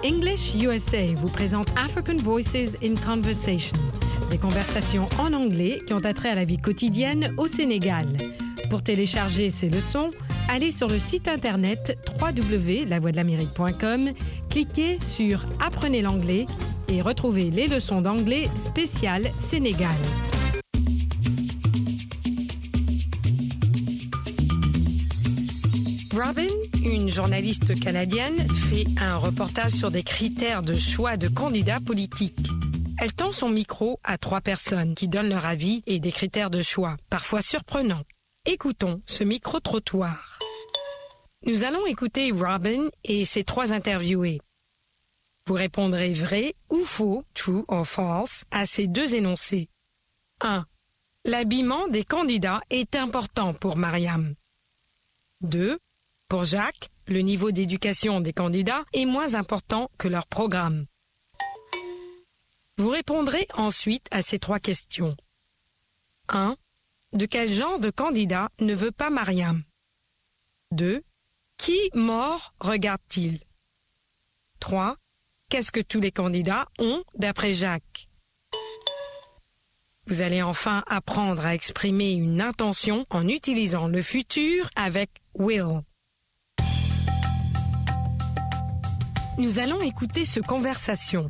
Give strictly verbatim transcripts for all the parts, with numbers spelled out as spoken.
English U S A vous présente African Voices in Conversation, des conversations en anglais qui ont attrait à la vie quotidienne au Sénégal. Pour télécharger ces leçons, allez sur le site internet w w w point la voix de l'amérique point com, cliquez sur « Apprenez l'anglais » et retrouvez les leçons d'anglais spéciales Sénégal. Robin, une journaliste canadienne, fait un reportage sur des critères de choix de candidats politiques. Elle tend son micro à trois personnes qui donnent leur avis et des critères de choix, parfois surprenants. Écoutons ce micro-trottoir. Nous allons écouter Robin et ses trois interviewés. Vous répondrez vrai ou faux, true or false, à ces deux énoncés. un. L'habillement des candidats est important pour Mariam. deux. Pour Jacques, le niveau d'éducation des candidats est moins important que leur programme. Vous répondrez ensuite à ces trois questions. un. De quel genre de candidat ne veut pas Mariam? deux. Qui mort regarde-t-il? trois. Qu'est-ce que tous les candidats ont d'après Jacques? Vous allez enfin apprendre à exprimer une intention en utilisant le futur avec will. Nous allons écouter ce conversation.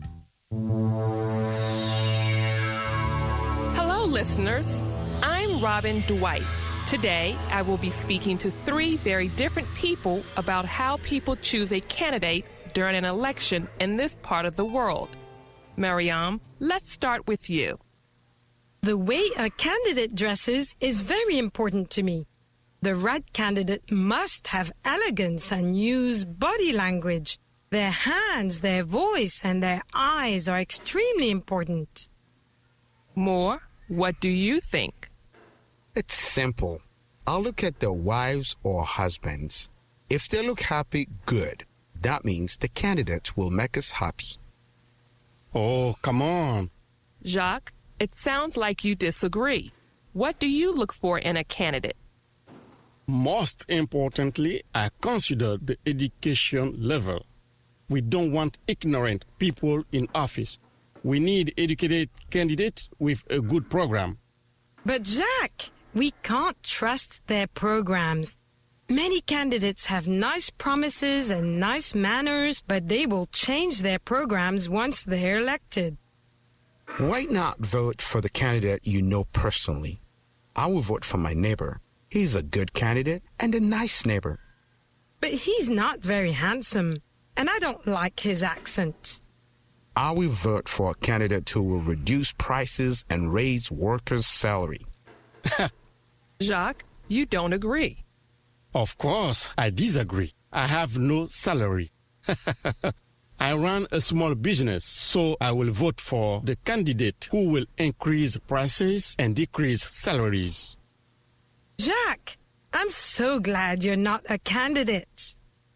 Hello, listeners. I'm Robin Dwight. Today, I will be speaking to three very different people about how people choose a candidate during an election in this part of the world. Mariam, let's start with you. The way a candidate dresses is very important to me. The right candidate must have elegance and use body language. Their hands, their voice, and their eyes are extremely important. Moore, what do you think? It's simple. I'll look at their wives or husbands. If they look happy, good. That means the candidate will make us happy. Oh, come on. Jacques, it sounds like you disagree. What do you look for in a candidate? Most importantly, I consider the education level. We don't want ignorant people in office. We need educated candidates with a good program. But Jacques, we can't trust their programs. Many candidates have nice promises and nice manners, but they will change their programs once they're elected. Why not vote for the candidate you know personally? I will vote for my neighbor. He's a good candidate and a nice neighbor. But he's not very handsome, and I don't like his accent. I will vote for a candidate who will reduce prices and raise workers' salary. Jacques, you don't agree. Of course, I disagree. I have no salary. I run a small business, so I will vote for the candidate who will increase prices and decrease salaries. Jacques, I'm so glad you're not a candidate.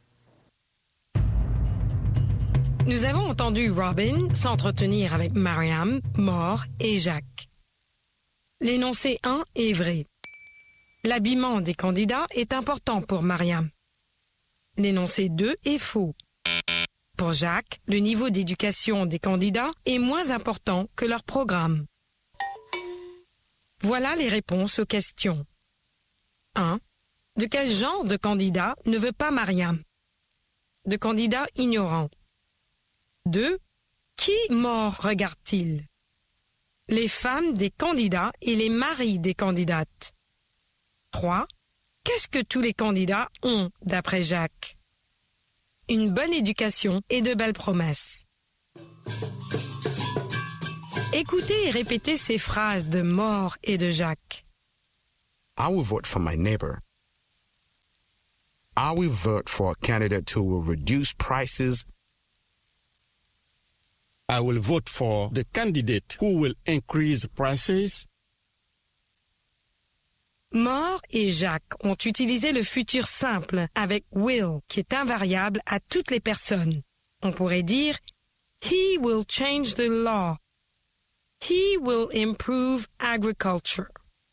Nous avons entendu Robin s'entretenir avec Mariam, Moore et Jacques. L'énoncé un est vrai. L'habillement des candidats est important pour Mariam. L'énoncé deux est faux. Pour Jacques, le niveau d'éducation des candidats est moins important que leur programme. Voilà les réponses aux questions. un. De quel genre de candidat ne veut pas Mariam? De candidats ignorants. deux. Qui mort regarde-t-il? Les femmes des candidats et les maris des candidates. trois. Qu'est-ce que tous les candidats ont d'après Jacques? Une bonne éducation et de belles promesses. Écoutez et répétez ces phrases de Moore et de Jacques. I will vote for my neighbor. I will vote for a candidate who will reduce prices. I will vote for the candidate who will increase prices. Moore et Jacques ont utilisé le futur simple avec will, qui est invariable à toutes les personnes. On pourrait dire « He will change the law ». « He will improve agriculture ».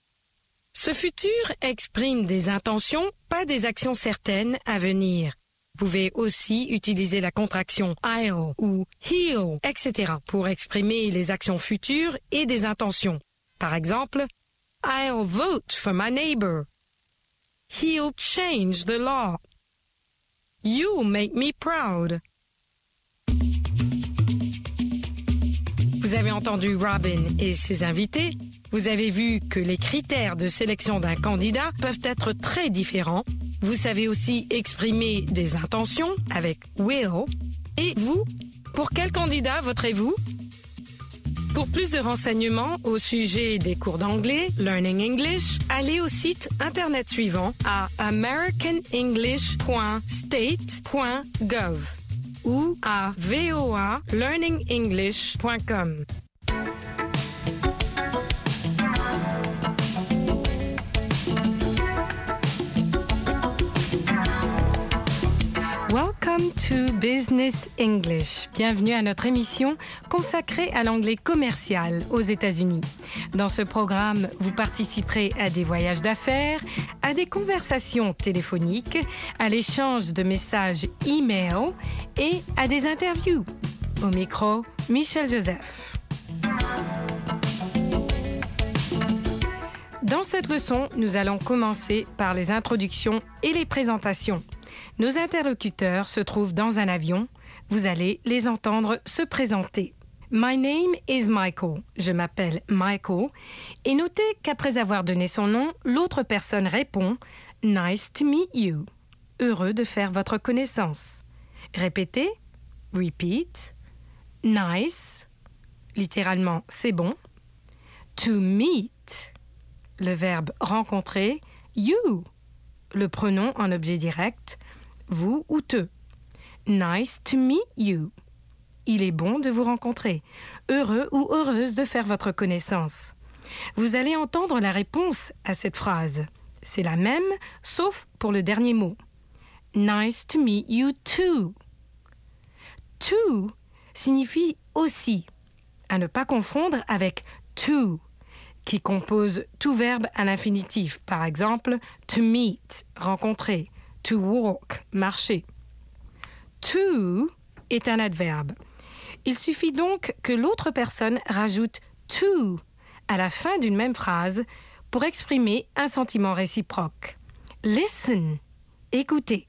Ce futur exprime des intentions, pas des actions certaines à venir. Vous pouvez aussi utiliser la contraction I'll ou he'll, et cetera pour exprimer les actions futures et des intentions. Par exemple, I'll vote for my neighbor. He'll change the law. You'll make me proud. Vous avez entendu Robin et ses invités. Vous avez vu que les critères de sélection d'un candidat peuvent être très différents. Vous savez aussi exprimer des intentions avec will. Et vous, pour quel candidat voterez-vous? Pour plus de renseignements au sujet des cours d'anglais, Learning English, allez au site internet suivant à american english point state point gov ou à voa learning english point com. Welcome to Business English. Bienvenue à notre émission consacrée à l'anglais commercial aux États-Unis. Dans ce programme, vous participerez à des voyages d'affaires, à des conversations téléphoniques, à l'échange de messages e-mail et à des interviews. Au micro, Michel Joseph. Dans cette leçon, nous allons commencer par les introductions et les présentations. Nos interlocuteurs se trouvent dans un avion. Vous allez les entendre se présenter. My name is Michael. Je m'appelle Michael. Et notez qu'après avoir donné son nom, l'autre personne répond « Nice to meet you ». Heureux de faire votre connaissance. Répétez. Repeat. Nice. Littéralement, c'est bon. To meet. Le verbe rencontrer. You. Le pronom en objet direct. Vous ou te. Nice to meet you. Il est bon de vous rencontrer. Heureux ou heureuse de faire votre connaissance. Vous allez entendre la réponse à cette phrase. C'est la même, sauf pour le dernier mot. Nice to meet you too. To signifie aussi, à ne pas confondre avec to, qui compose tout verbe à l'infinitif. Par exemple, to meet, rencontrer. To walk, marcher. To est un adverbe. Il suffit donc que l'autre personne rajoute to à la fin d'une même phrase pour exprimer un sentiment réciproque. Listen, écoutez.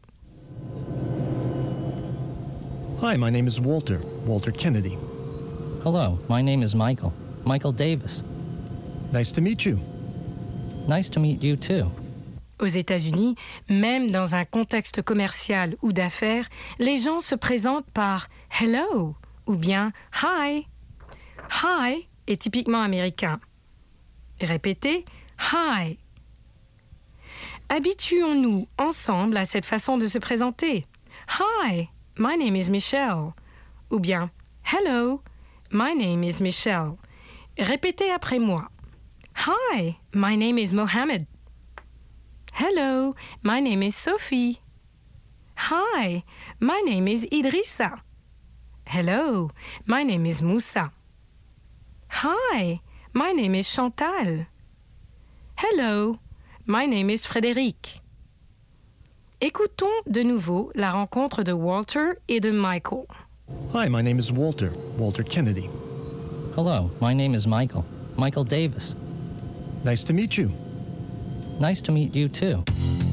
Hi, my name is Walter, Walter Kennedy. Hello, my name is Michael, Michael Davis. Nice to meet you. Nice to meet you too. Aux États-Unis, même dans un contexte commercial ou d'affaires, les gens se présentent par « hello » ou bien « hi ». « Hi » est typiquement américain. Répétez « hi ». Habituons-nous ensemble à cette façon de se présenter. « Hi, my name is Michelle » ou bien « hello, my name is Michelle ». Répétez après moi. « Hi, my name is Mohammed ». Hello, my name is Sophie. Hi, my name is Idrissa. Hello, my name is Moussa. Hi, my name is Chantal. Hello, my name is Frédéric. Écoutons de nouveau la rencontre de Walter et de Michael. Hi, my name is Walter, Walter Kennedy. Hello, my name is Michael, Michael Davis. Nice to meet you. Nice to meet you too.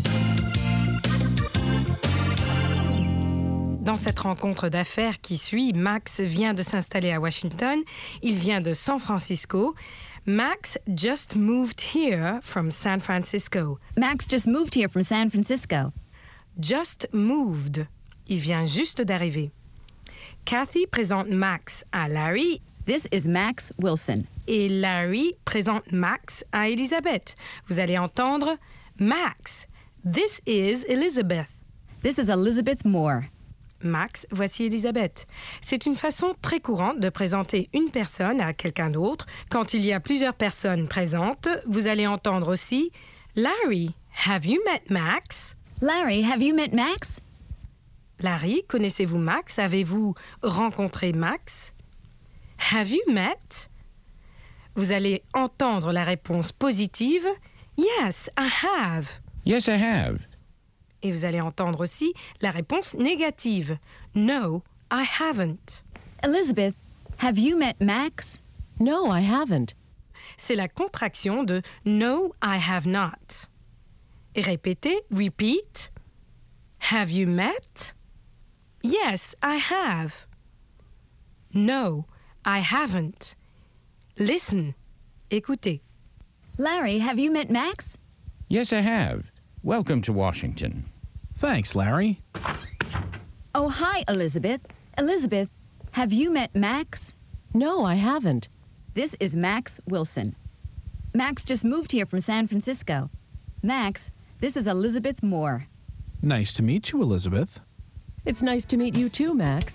Dans cette rencontre d'affaires qui suit, Max vient de s'installer à Washington. Il vient de San Francisco. Max just moved here from San Francisco. Max just moved here from San Francisco. Just moved. Il vient juste d'arriver. Kathy présente Max à Larry. This is Max Wilson. Et Larry présente Max à Elizabeth. Vous allez entendre Max. This is Elizabeth. This is Elizabeth Moore. Max, voici Elizabeth. C'est une façon très courante de présenter une personne à quelqu'un d'autre. Quand il y a plusieurs personnes présentes, vous allez entendre aussi Larry, have you met Max? Larry, have you met Max? Larry, connaissez-vous Max? Avez-vous rencontré Max? Have you met? Vous allez entendre la réponse positive. Yes, I have. Yes, I have. Et vous allez entendre aussi la réponse négative. No, I haven't. Elizabeth, have you met Max? No, I haven't. C'est la contraction de No, I have not. Et répétez, repeat. Have you met? Yes, I have. No, I haven't. Listen. Écoutez. Larry, have you met Max? Yes, I have. Welcome to Washington. Thanks, Larry. Oh, hi, Elizabeth. Elizabeth, have you met Max? No, I haven't. This is Max Wilson. Max just moved here from San Francisco. Max, this is Elizabeth Moore. Nice to meet you, Elizabeth. It's nice to meet you too, Max.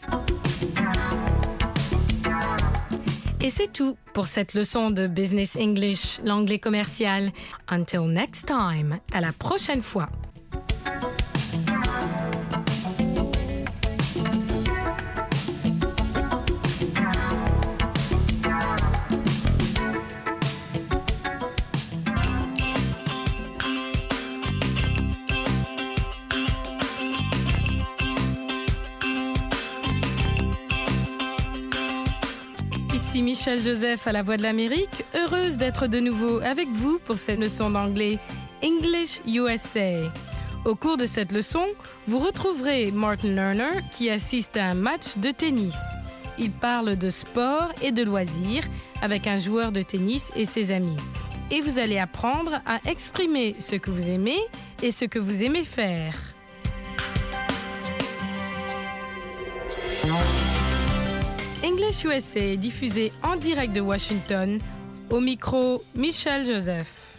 Et c'est tout pour cette leçon de Business English, l'anglais commercial. Until next time, à la prochaine fois. Ici Michel Joseph à la Voix de l'Amérique, heureuse d'être de nouveau avec vous pour cette leçon d'anglais English U S A. Au cours de cette leçon, vous retrouverez Martin Lerner qui assiste à un match de tennis. Il parle de sport et de loisirs avec un joueur de tennis et ses amis. Et vous allez apprendre à exprimer ce que vous aimez et ce que vous aimez faire. English U S A est diffusé en direct de Washington. Au micro, Michel Joseph.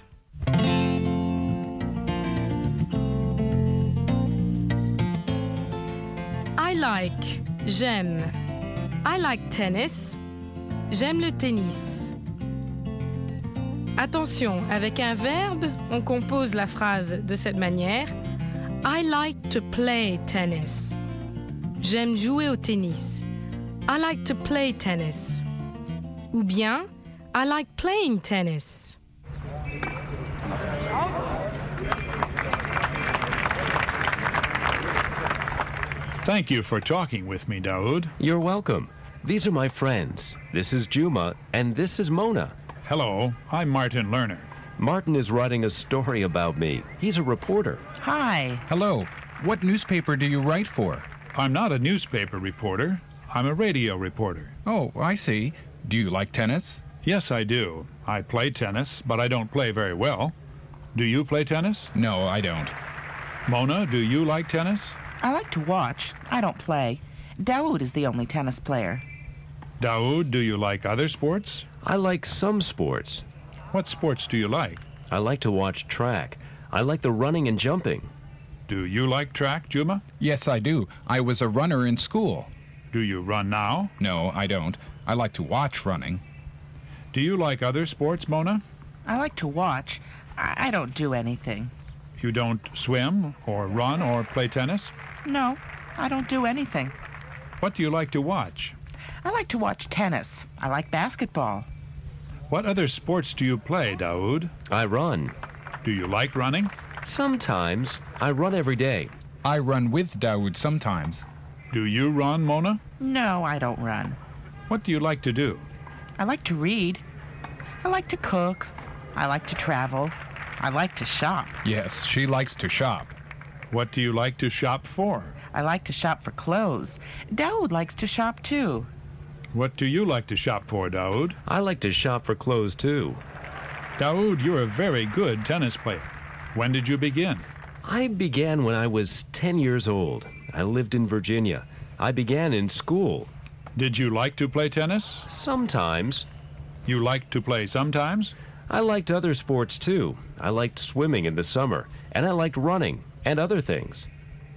I like, j'aime. I like tennis. J'aime le tennis. Attention, avec un verbe, on compose la phrase de cette manière. I like to play tennis. J'aime jouer au tennis. I like to play tennis. Ou bien, I like playing tennis. Thank you for talking with me, Daoud. You're welcome. These are my friends. This is Juma, and this is Mona. Hello, I'm Martin Lerner. Martin is writing a story about me. He's a reporter. Hi. Hello. What newspaper do you write for? I'm not a newspaper reporter. I'm a radio reporter. Oh, I see. Do you like tennis? Yes, I do. I play tennis, but I don't play very well. Do you play tennis? No, I don't. Mona, do you like tennis? I like to watch. I don't play. Daoud is the only tennis player. Daoud, do you like other sports? I like some sports. What sports do you like? I like to watch track. I like the running and jumping. Do you like track, Juma? Yes, I do. I was a runner in school. Do you run now? No, I don't. I like to watch running. Do you like other sports, Mona? I like to watch. I, I don't do anything. You don't swim or run or play tennis? No, I don't do anything. What do you like to watch? I like to watch tennis. I like basketball. What other sports do you play, Daoud? I run. Do you like running? Sometimes. I run every day. I run with Daoud sometimes. Do you run, Mona? No, I don't run. What do you like to do? I like to read. I like to cook. I like to travel. I like to shop. Yes, she likes to shop. What do you like to shop for? I like to shop for clothes. Daoud likes to shop too. What do you like to shop for, Daoud? I like to shop for clothes too. Daoud, you're a very good tennis player. When did you begin? I began when I was ten years old. I lived in Virginia. I began in school. Did you like to play tennis? Sometimes. You liked to play sometimes? I liked other sports too. I liked swimming in the summer, and I liked running and other things.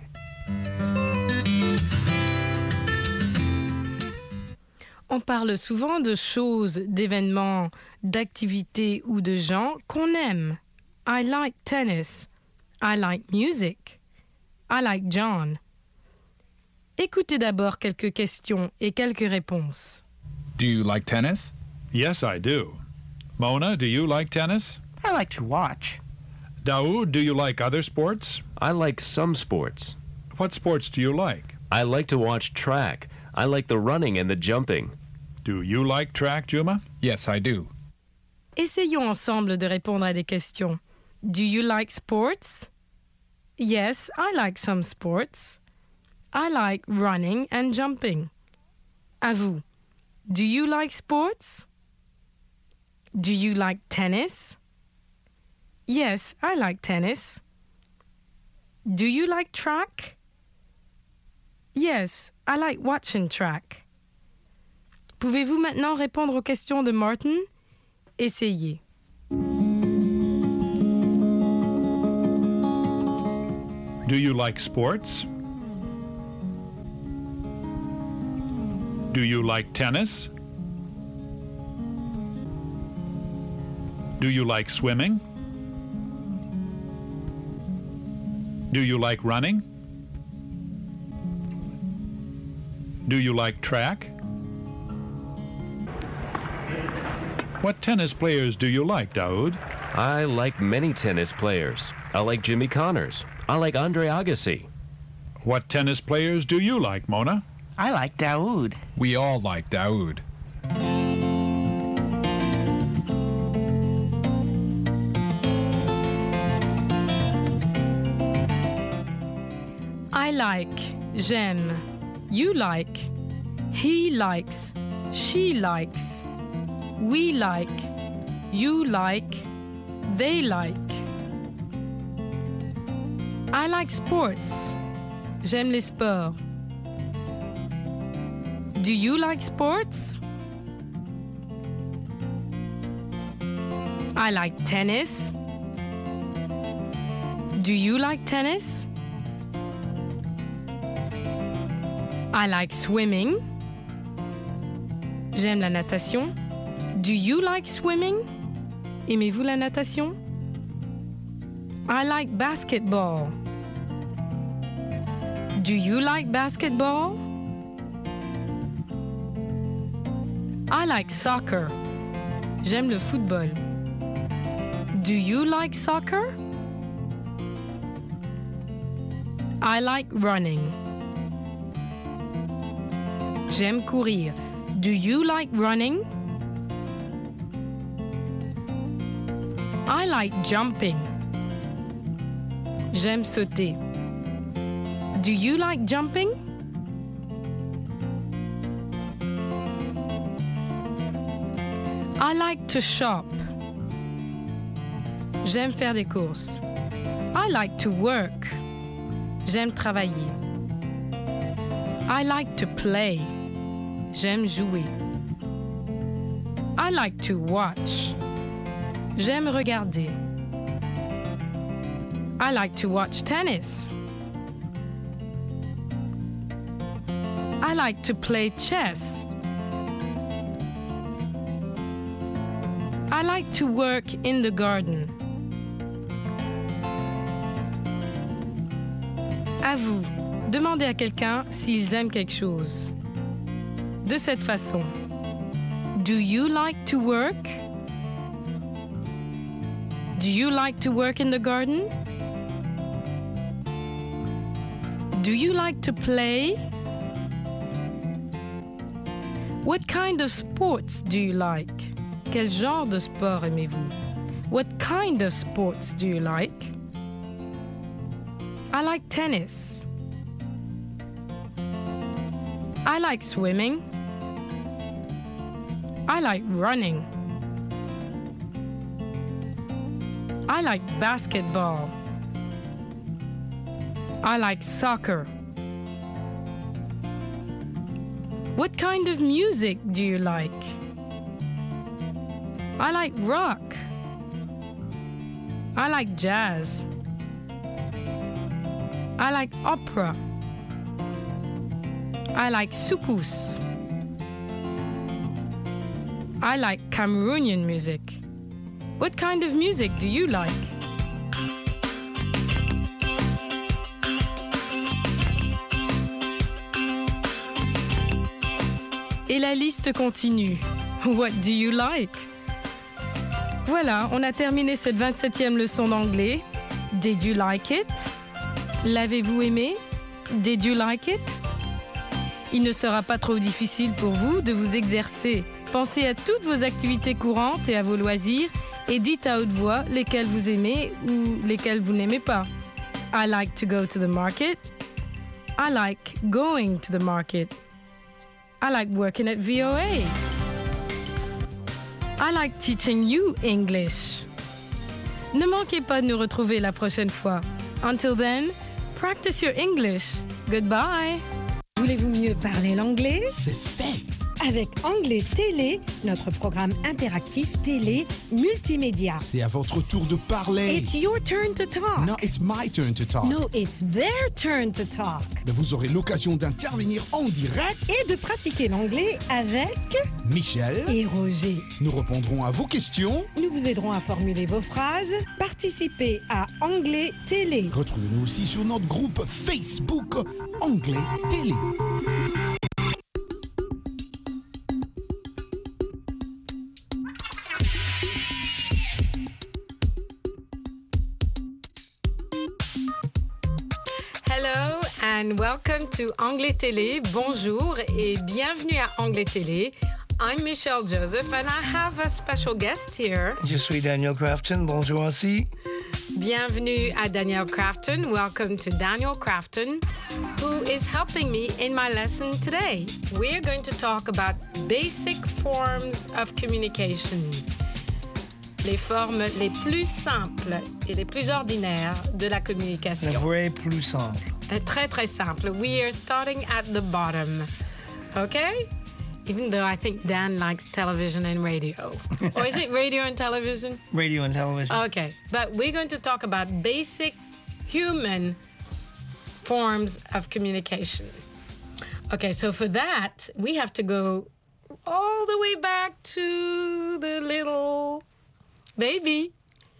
On parle souvent de choses, d'événements, d'activités ou de gens qu'on aime. I like tennis. I like music. I like John. Écoutez d'abord quelques questions et quelques réponses. Do you like tennis? Yes, I do. Mona, do you like tennis? I like to watch. Daoud, do you like other sports? I like some sports. What sports do you like? I like to watch track. I like the running and the jumping. Do you like track, Juma? Yes, I do. Essayons ensemble de répondre à des questions. Do you like sports? Yes, I like some sports. I like running and jumping. À vous. Do you like sports? Do you like tennis? Yes, I like tennis. Do you like track? Yes, I like watching track. Pouvez-vous maintenant répondre aux questions de Martin? Essayez. Do you like sports? Do you like tennis? Do you like swimming? Do you like running? Do you like track? What tennis players do you like, Daoud? I like many tennis players. I like Jimmy Connors. I like Andre Agassi. What tennis players do you like, Mona? I like Daoud. We all like Daoud. I like, j'aime, you like, he likes, she likes, we like, you like, they like. I like sports. J'aime les sports. Do you like sports? I like tennis. Do you like tennis? I like swimming. J'aime la natation. Do you like swimming? Aimez-vous la natation? I like basketball. Do you like basketball? I like soccer. J'aime le football. Do you like soccer? I like running. J'aime courir. Do you like running? I like jumping. J'aime sauter. Do you like jumping? I like to shop. J'aime faire des courses. I like to work. J'aime travailler. I like to play. J'aime jouer. I like to watch. J'aime regarder. I like to watch tennis. I like to play chess. I like to work in the garden. À vous, demandez à quelqu'un s'ils aiment quelque chose. De cette façon. Do you like to work? Do you like to work in the garden? Do you like to play? What kind of sports do you like? Quel genre de sport aimez-vous? What kind of sports do you like? I like tennis. I like swimming. I like running. I like basketball. I like soccer. What kind of music do you like? I like rock. I like jazz. I like opera. I like soukous. I like Cameroonian music. What kind of music do you like? Et la liste continue. What do you like? Voilà, on a terminé cette vingt-septième leçon d'anglais. Did you like it? L'avez-vous aimé? Did you like it? Il ne sera pas trop difficile pour vous de vous exercer. Pensez à toutes vos activités courantes et à vos loisirs et dites à haute voix lesquelles vous aimez ou lesquelles vous n'aimez pas. I like to go to the market. I like going to the market. I like working at V O A. I like teaching you English. Ne manquez pas de nous retrouver la prochaine fois. Until then, practice your English. Goodbye. Voulez-vous mieux parler l'anglais? C'est fait. Avec Anglais Télé, notre programme interactif télé multimédia. C'est à votre tour de parler. It's your turn to talk. No, it's my turn to talk. No, it's their turn to talk. Mais vous aurez l'occasion d'intervenir en direct et de pratiquer l'anglais avec Michel et Roger. Nous répondrons à vos questions. Nous vous aiderons à formuler vos phrases. Participez à Anglais Télé. Retrouvez-nous aussi sur notre groupe Facebook Anglais Télé. Hello and welcome to Anglais Télé. Bonjour et bienvenue à Anglais Télé. I'm Michelle Joseph and I have a special guest here. Je suis Daniel Crafton. Bonjour aussi. Bienvenue à Daniel Crafton. Welcome to Daniel Crafton, who is helping me in my lesson today. We're going to talk about basic forms of communication. Les formes les plus simples et les plus ordinaires de la communication. Le vrai plus simple. Très, très simple. We are starting at the bottom. Okay? Even though I think Dan likes television and radio. Or is it radio and television? Radio and television. Okay. But we're going to talk about basic human forms of communication. Okay, so for that, we have to go all the way back to the little baby.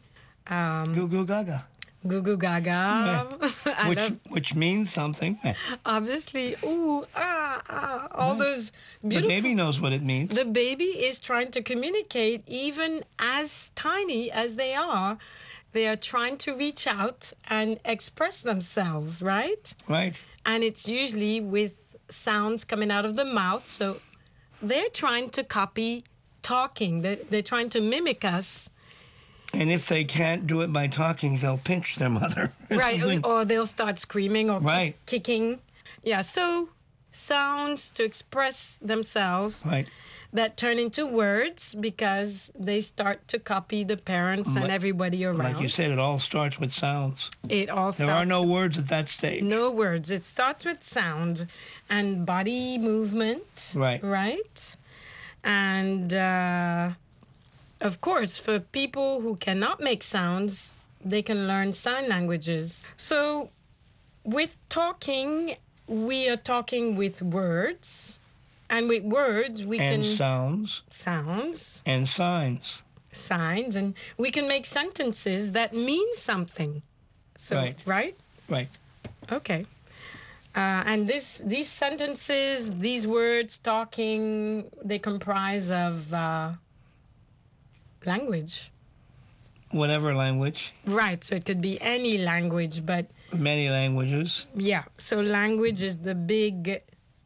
Um, Goo Goo Gaga. Goo Goo Gaga. Yeah. which, love, which means something. Obviously, ooh, ah, ah, all yeah. those beautiful... The baby knows what it means. The baby is trying to communicate, even as tiny as they are. They are trying to reach out and express themselves, right? Right. And it's usually with sounds coming out of the mouth. So they're trying to copy talking. They're, they're trying to mimic us. And if they can't do it by talking, they'll pinch their mother. Right, or they'll start screaming or right. kick, kicking. Yeah, so sounds to express themselves right. that turn into words because they start to copy the parents but, and everybody around. Like you said, it all starts with sounds. It all starts... There are no words at that stage. No words. It starts with sound and body movement. Right. Right? And... Uh, Of course, for people who cannot make sounds, they can learn sign languages. So with talking, we are talking with words. And with words, we and can... And sounds. Sounds. And signs. Signs. And we can make sentences that mean something. So, right. Right? Right. Okay. Uh, and this, these sentences, these words, talking, they comprise of... Uh, language. Whatever language. Right, so it could be any language, but... Many languages. Yeah, so language is the big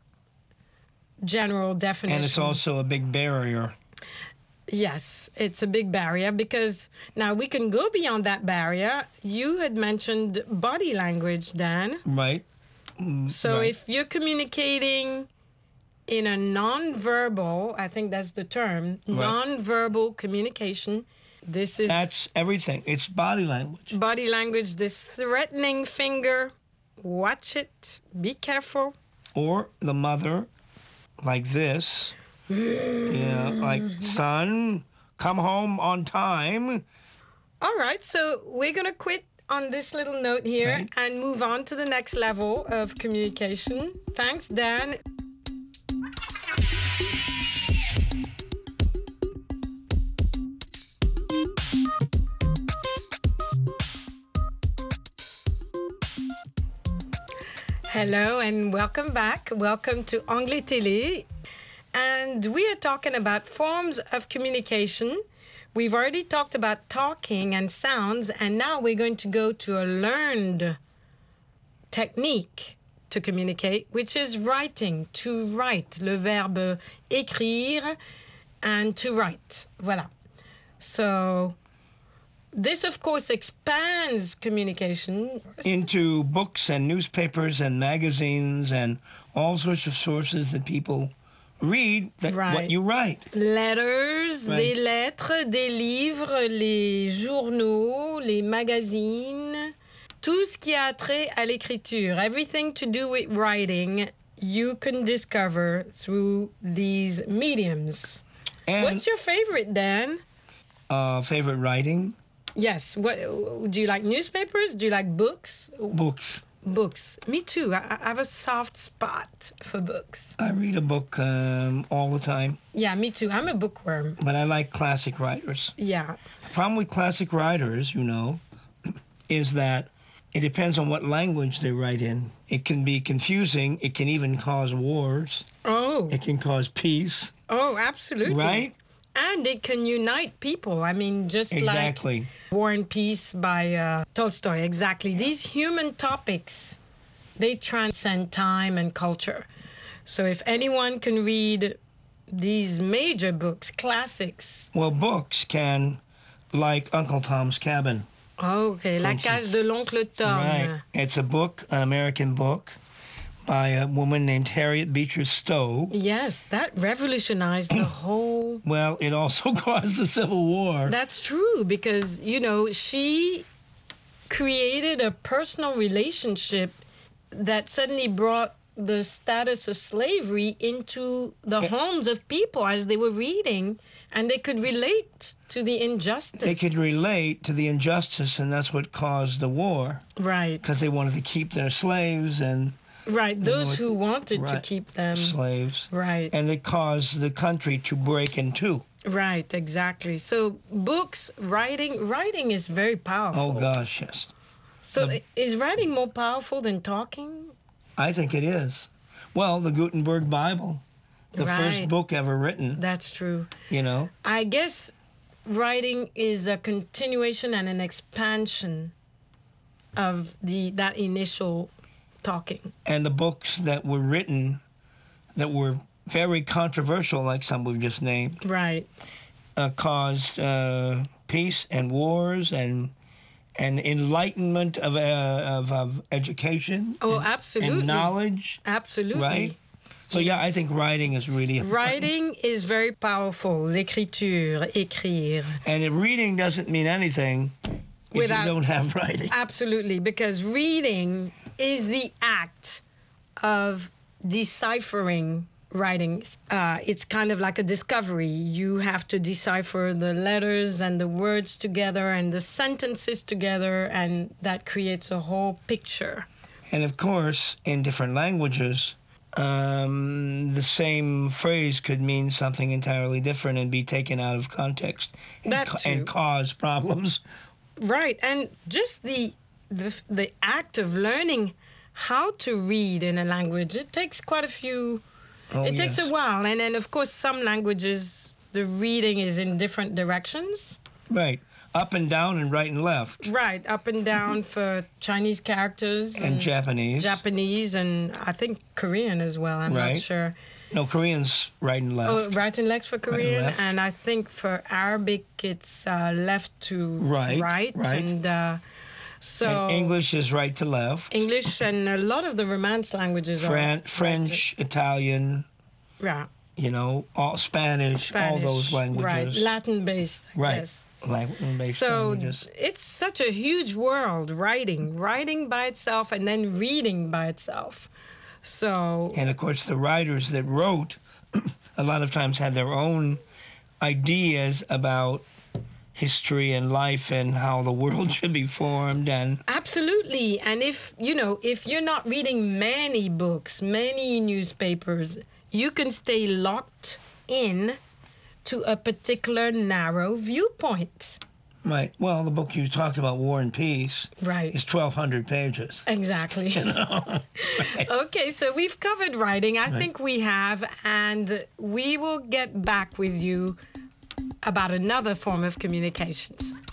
general definition. And it's also a big barrier. Yes, it's a big barrier because now we can go beyond that barrier. You had mentioned body language, Dan. Right. Mm, so right. if you're communicating... in a non-verbal, I think that's the term, right. non-verbal communication, this is... That's everything. It's body language. Body language, this threatening finger, watch it, be careful. Or the mother, like this, yeah, like, son, come home on time. All right, so we're going to quit on this little note here right. and move on to the next level of communication. Thanks, Dan. Hello and welcome back. Welcome to Anglais Télé. And we are talking about forms of communication we've already talked about talking and sounds, and now we're going to go to a learned technique to communicate, which is writing, to write, le verbe écrire, and to write. Voilà. So this, of course, expands communication into books and newspapers and magazines and all sorts of sources that people read that right. what you write. Letters, right. des lettres, des livres, les journaux, les magazines, tout ce qui a trait à l'écriture, everything to do with writing, you can discover through these mediums. And what's your favorite, Dan? Uh, favorite writing? Yes. What do you like? Newspapers? Do you like books? Books. Books. Me too. I, I have a soft spot for books. I read a book um, all the time. Yeah, me too. I'm a bookworm. But I like classic writers. Yeah. The problem with classic writers, you know, is that it depends on what language they write in. It can be confusing. It can even cause wars. Oh. It can cause peace. Oh, absolutely. Right? And it can unite people. I mean, just exactly. like War and Peace by uh, Tolstoy. Exactly. These human topics, they transcend time and culture. So if anyone can read these major books, classics. Well, books can, like Uncle Tom's Cabin. Oh, okay. La Cage de l'Oncle Tom. Right. It's a book, an American book, by a woman named Harriet Beecher Stowe. Yes, that revolutionized the whole... Well, it also caused the Civil War. That's true, because, you know, she created a personal relationship that suddenly brought the status of slavery into the it, homes of people as they were reading, and they could relate to the injustice. They could relate to the injustice, and that's what caused the war. Right. Because they wanted to keep their slaves and... Right, those who wanted right, to keep them. Slaves. Right. And it caused the country to break in two. Right, exactly. So books, writing, writing is very powerful. Oh, gosh, yes. So the, is writing more powerful than talking? I think it is. Well, the Gutenberg Bible, the right. first book ever written. That's true. You know? I guess writing is a continuation and an expansion of the that initial talking. And the books that were written that were very controversial, like some we've just named, right, uh, caused uh, peace and wars and and enlightenment of, uh, of of education. Oh, and, absolutely. And knowledge. Absolutely. Right? So, yeah, I think writing is really important. Writing is very powerful. L'écriture, écrire. And reading doesn't mean anything if Without, you don't have writing. Absolutely, because reading is the act of deciphering writing. Uh, it's kind of like a discovery. You have to decipher the letters and the words together and the sentences together, and that creates a whole picture. And of course, in different languages, um, the same phrase could mean something entirely different and be taken out of context and, that ca- too. and cause problems. Right, and just the The, the act of learning how to read in a language, it takes quite a few, oh, it yes. takes a while. And then, of course, some languages, the reading is in different directions. Right. Up and down and right and left. Right. Up and down for Chinese characters. And, and Japanese. Japanese and I think Korean as well. I'm right. not sure. No, Korean's right and left. Oh, right and left for Korean. Right and, and I think for Arabic, it's uh, left to right. right. Right. And, uh, So and English is right to left. English and a lot of the Romance languages Fran- are French, right to, Italian. Yeah. You know, all Spanish, Spanish, all those languages. Right, Latin-based. Right, yes. Latin-based so languages. It's such a huge world. Writing, writing by itself, and then reading by itself. So. And of course, the writers that wrote, a lot of times had their own ideas about history and life and how the world should be formed. And absolutely. And if you know if you're not reading many books, many newspapers, you can stay locked in to a particular narrow viewpoint. Right. Well, the book you talked about, War and Peace, right, is twelve hundred pages. Exactly. You know? Right. Okay, so we've covered writing. I right. think we have, and we will get back with you about another form of communications.